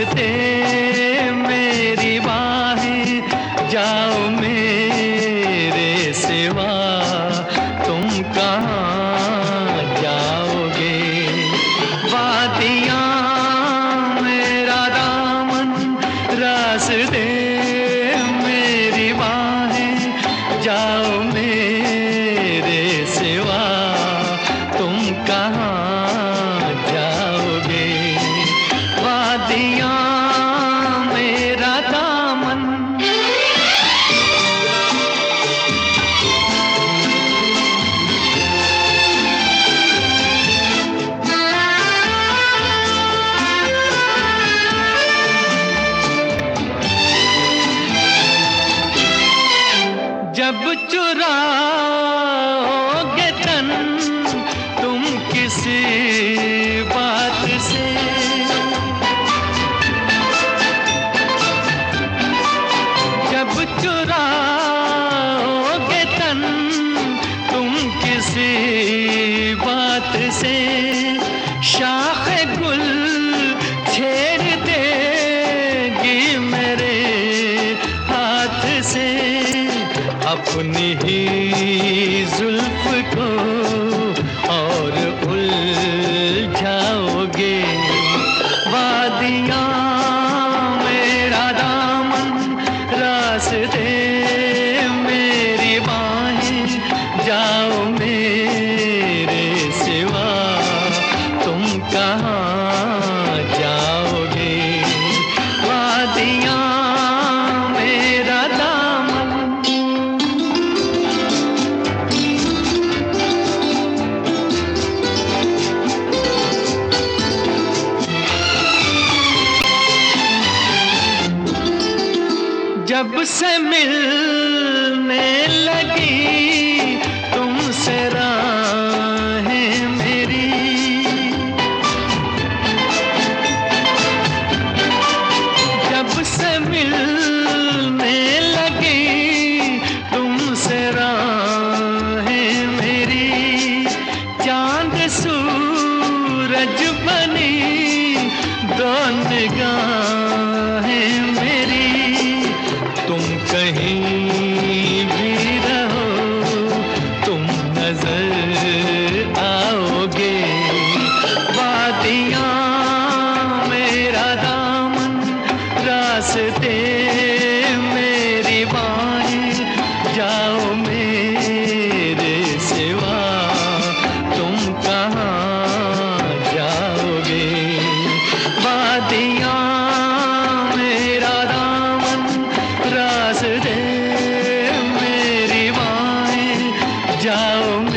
रास्ते मेरी बाहें, जाओ मेरे सिवा तुम कहाँ जाओगे। वादियाँ मेरा दामन, रास्ते मेरी बाहें, जाओ मेरे सिवा तुम कहाँ जाओगे। वादियाँ मेरा दामन। जब चुराओगे तन तुम किसी बात से, जब चुराओगे तन तुम किसी बात से, शाख गुल छेड़ देगी मेरे हाथ से। अपनी ही जुल्फ को और उलझाओगे। वादियाँ मेरा दामन, रास्ते मेरी बाहें, जाओ मेरे सिवा तुम कहाँ जाओगे। वादियाँ मेरा दामन। जब से मिलने लगी तुमसे राहें मेरी, जब से मिलने लगी तुमसे राहें मेरी, चांद सूरज बनी दो निगाहें मेरी। तुम कहीं भी रहो तुम नजर आओगे। वादियाँ मेरा दामन, रास्ते मेरी बाहें, जाओ मेरे सिवा तुम कहाँ जाओगे। वादियाँ मेरा दामन, रास्ते मेरी बाहें, जाओ